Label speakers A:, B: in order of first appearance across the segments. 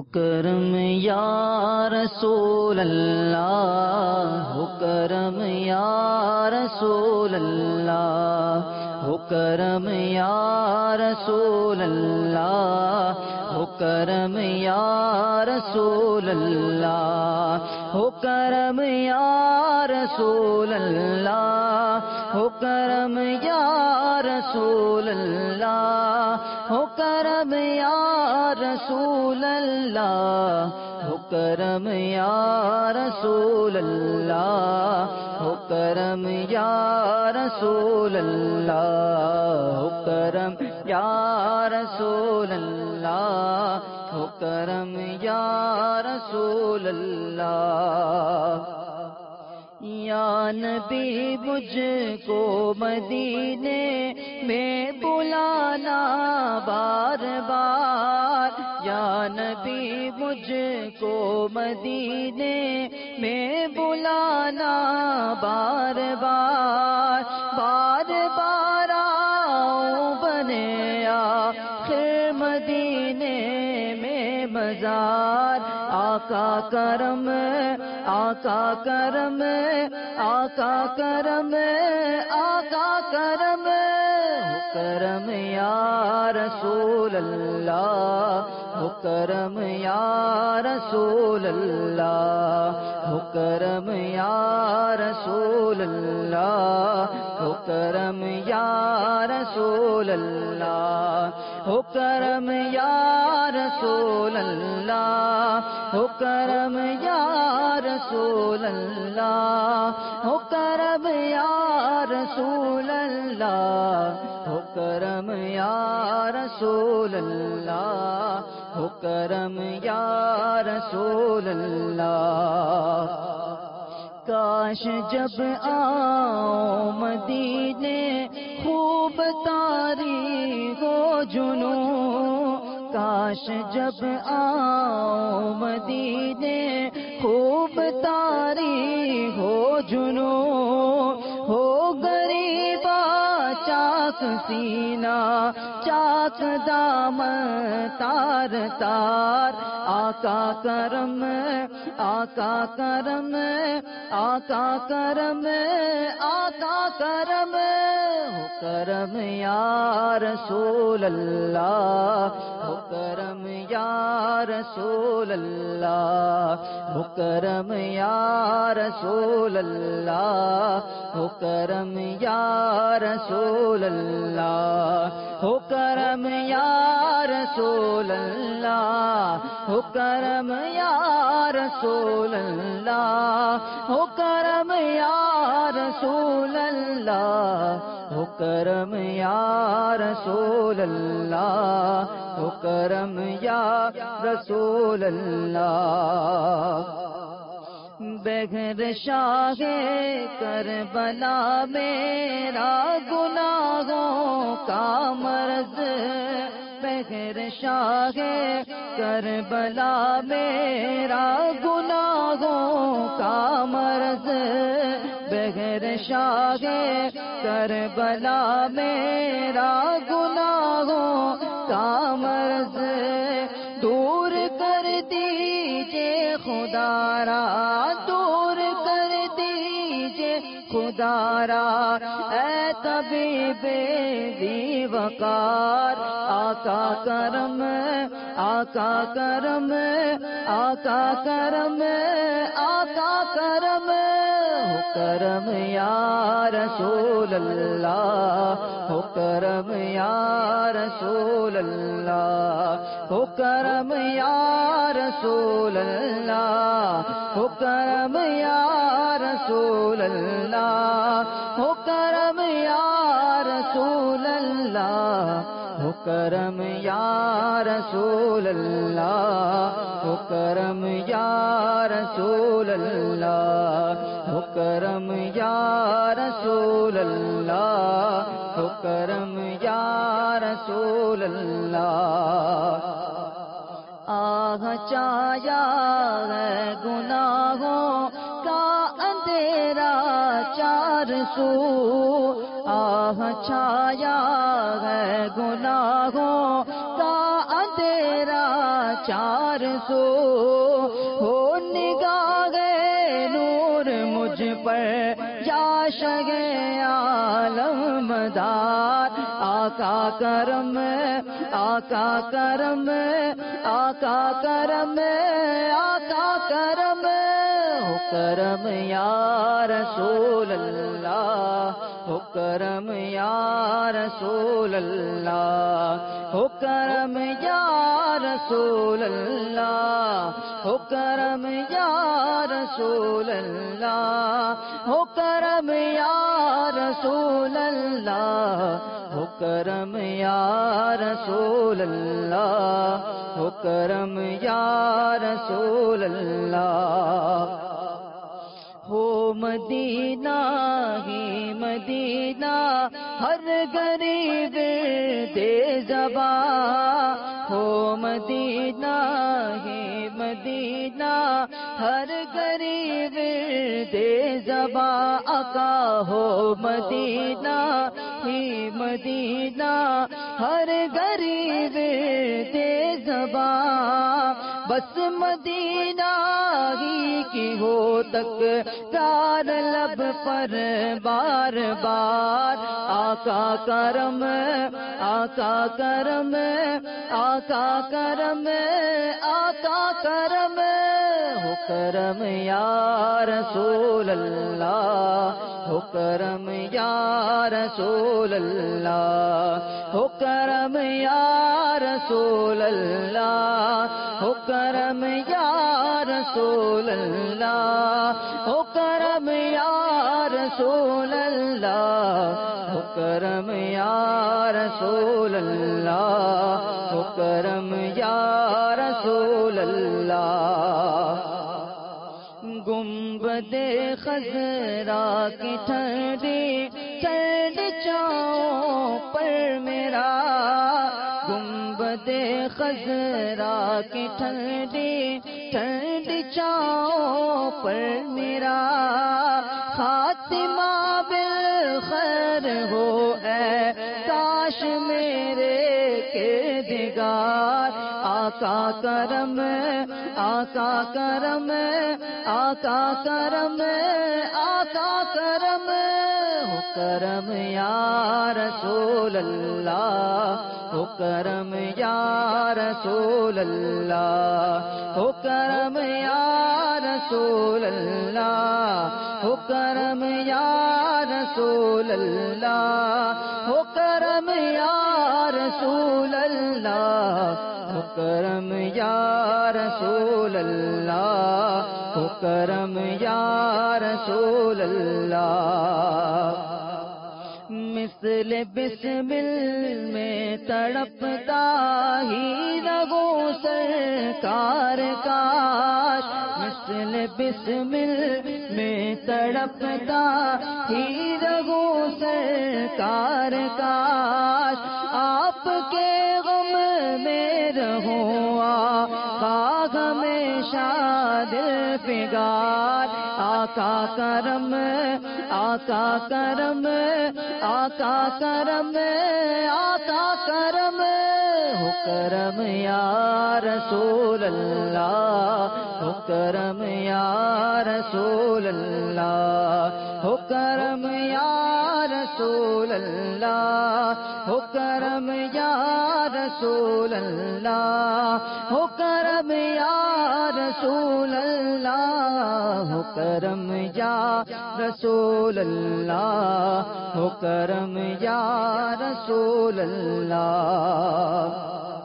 A: کرم یا رسول اللہ، ہو کرم یا رسول اللہ، ہو کرم یا رسول اللہ، ہو کرم یا رسول اللہ، ہو کرم یا رسول اللہ، ہو کرم یا رسول اللہ، ہو کرم یا رسول اللہ، ہو کرم یا رسول اللہ، ہو کرم یا رسول اللہ، ہو کرم یا رسول اللہ، ہو کرم یا رسول اللہ۔ یا نبی مجھ کو مدینے میں بلانا بار بار، یا نبی مجھ کو مدینے میں بلانا بار بار، بار بار آؤں بنے آخر مدینے میں مزار، آقا کرم آقا کرم آقا کرم آقا کرم، ہو کرم یا رسول اللہ، ہو کرم یا رسول اللہ، ہو کرم یا رسول اللہ، ہو کرم یا رسول اللہ، ہو کرم یا رسول اللہ، ہو کرم یا رسول اللہ، ہو کرم یا رسول اللہ، ہو کرم یا رسول اللہ، ہو کرم یا رسول اللہ۔ کاش جب آؤں مدینے خوب طاری ہو جنوں، کاش جب آؤں مدینے خوب طاری ہو جنوں، ہو غریبا چاک سینہ چاک دامن تار تار، آقا کرم آقا کرم آقا کرم آقا کرم، ہو کرم یا رسول اللہ، ہو کرم یا رسول اللہ، ہو کرم یا رسول اللہ، ہو کرم یا رسول اللہ، ہو کرم یا رسول اللہ، ہو کرم یا رسول اللہ، ہو کرم یا رسول اللہ، ہو کرم یا رسول اللہ، ہو کرم یا رسول اللہ۔ بغیر شاہ کربلا میرا گناہوں کا مرض، بغیر شاہ کربلا میرا گناہوں کا مرض، بغیر شاہ کربلا میرا گناہوں کا مرض، دور کر دیجئے خدا را، دور کر دیجئے خدا را، اے طبیب ذی وقار، آقا کرم آقا کرم آقا کرم آقا کرم، ہو کرم یا رسول اللہ، ہو کرم یا رسول اللہ، ہو کرم یا رسول اللہ، ہو کرم یا رسول اللہ، ہو کرم یا رسول اللہ، ہو کرم یا رسول اللہ، ہو کرم یا رسول اللہ، ہو کرم یا رسول اللہ، ہو کرم یا رسول اللہ۔ آہ چایا ہے گناہوں کا اندھیرا چار سو، آہ چھایا ہے گناہوں کا اندھیرا 400 ہو نگاہ نور مجھ پر یا شگ عالم دار آقا کرم آقا کرم آقا کرم آقا کرم ہو کرم یا رسول اللہ ہو کرم یا رسول اللہ ہو کرم یا رسول اللہ ہو کرم یا رسول اللہ ہو کرم یا رسول اللہ ہو کرم یا رسول اللہ ہو کرم یا رسول اللہ ہو مدینہ ہی مدینہ ہر غریب دے زباں ہو مدینہ ہی مدینہ ہر غریب دے زباں آقا ہو مدینہ ہی مدینہ ہر غریب دے زباں بس مدینہ ہی کی ہو تک تار لب پر بار بار آقا کرم آقا کرم آقا کرم آقا کرم ہو کرم یا رسول اللہ ہو کرم یا رسول اللہ ہو کرم یا رسول اللہ ہو کرم یا رسول اللہ ہو کرم یا رسول اللہ ہو کرم یا رسول اللہ ہو کرم یا رسول اللہ گنبد خضرا کی ٹھنڈی ٹھنڈ چاؤں پر میرا گنبد خضرا کی ٹھنڈی ٹھنڈ چاؤں پر میرا خاتمہ بالخیر ہو اے کاش میرے کردگار آقا کرم آقا کرم آقا کرم آقا کرم ہو کرم یا رسول اللہ ہو کرم یا رسول اللہ ہو کرم یا رسول اللہ ہو کرم یا رسول اللہ ہو کرم یا رسول اللہ ہو کرم یا رسول اللہ ہو کرم یا رسول اللہ مثل بسمل میں تڑپتا ہی رہو سرکار کاش مثل بسمل میں تڑپتا ہی رہو سرکار کاش آپ کے غم میں رہوں آقا ہمیشہ دل پگار آقا کرم آقا کرم آقا کرم آقا کرم ہو کرم یا رسول اللہ ہو کرم یا رسول اللہ ہو کرم یا رسول اللہ ہو کرم یا رسول اللہ ہو کرم یا رسول اللہ ہو کرم یا رسول اللہ ہو کرم یا رسول اللہ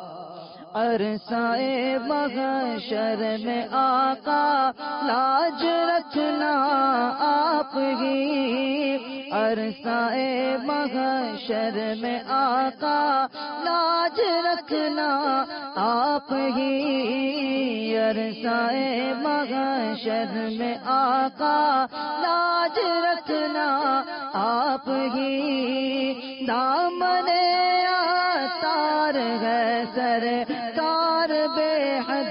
A: عرصۂ محشر میں آقا لاج رکھنا آپ ہی عرصۂ محشر میں آقا لاج رکھنا آپ ہی عرصۂ محشر میں آقا لاج رکھنا آپ ہی دامن تار ہے سرکار بے حد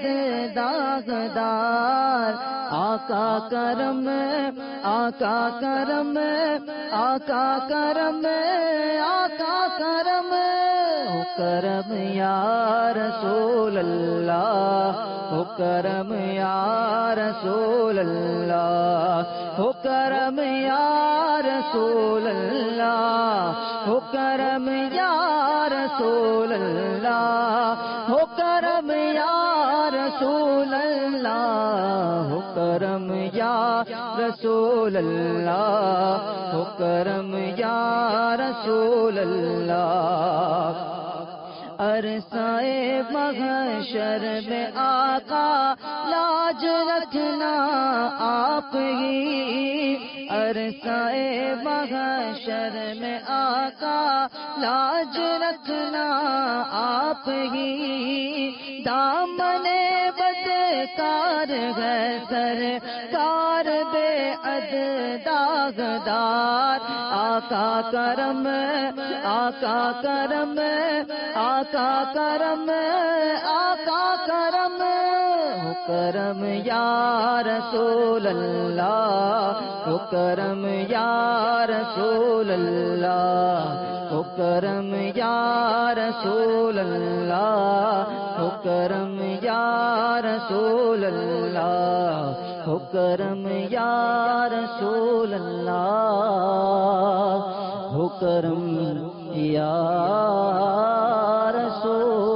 A: داغدار آقا کرم آقا کرم آقا کرم آقا کرم ہو کرم یا رسول اللہ، ہو کرم یا رسول اللہ، ہو کرم یا رسول اللہ، ہو کرم یا رسول اللہ، ہو کرم یا رسول اللہ، ہو کرم یا رسول اللہ، ہو کرم یا رسول اللہ۔ عرصۂ محشر میں آقا لاج رکھنا آپ ہی، عرصۂ محشر میں آقا لاج رکھنا آپ ہی، دامن بدکار ہے سرکار بے عد داغدار، آقا کرم آقا کرم آقا کرم آقا کرم، ہو کرم یا رسول اللہ، ہو کرم یا رسول اللہ، ہو کرم یا رسول اللہ، ہو کرم یا رسول اللہ، ہو کرم یا رسول اللہ، ہو کرم یا رسول